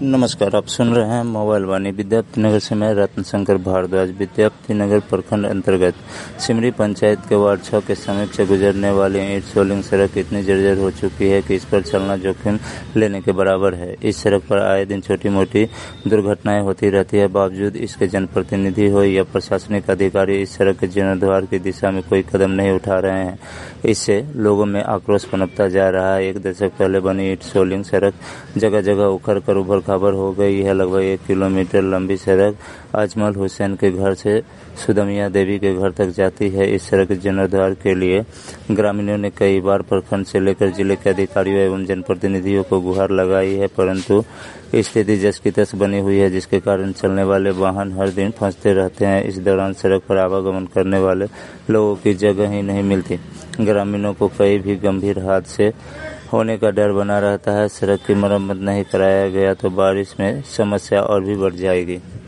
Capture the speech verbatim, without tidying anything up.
नमस्कार, आप सुन रहे हैं मोबाइल वाणी। विद्यापति नगर से मैं रत्न शंकर भारद्वाज। विद्यापति नगर प्रखंड अंतर्गत सिमरी पंचायत के वार्ड छह के समीप से गुजरने वाली ईंट सोलिंग सड़क इतनी जर्जर हो चुकी है कि इस पर चलना जोखिम लेने के बराबर है। इस सड़क पर आए दिन छोटी मोटी दुर्घटनाएं होती रहती है। बावजूद इसके जनप्रतिनिधि हो या प्रशासनिक अधिकारी इस सड़क के जीर्णोद्धार की दिशा में कोई कदम नहीं उठा रहे हैं। इससे लोगों में आक्रोश पनपता जा रहा है। एक दशक पहले बनी ईंट सोलिंग सड़क जगह जगह उखड़ कर उभर खबर हो गई है। लगभग एक किलोमीटर लंबी सड़क अजमल हुसैन के घर से सुदमिया देवी के घर तक जाती है। इस सड़क जीर्णोद्धार के लिए ग्रामीणों ने कई बार प्रखंड से लेकर जिले के अधिकारियों एवं जनप्रतिनिधियों को गुहार लगाई है, परंतु स्थिति जस की तस बनी हुई है, जिसके कारण चलने वाले वाहन हर दिन फंसते रहते हैं। इस दौरान सड़क पर आवागमन करने वाले लोगों की जगह ही नहीं मिलती। ग्रामीणों को कई भी गंभीर हादसे होने का डर बना रहता है। सड़क की मरम्मत नहीं कराया गया तो बारिश में समस्या और भी बढ़ जाएगी।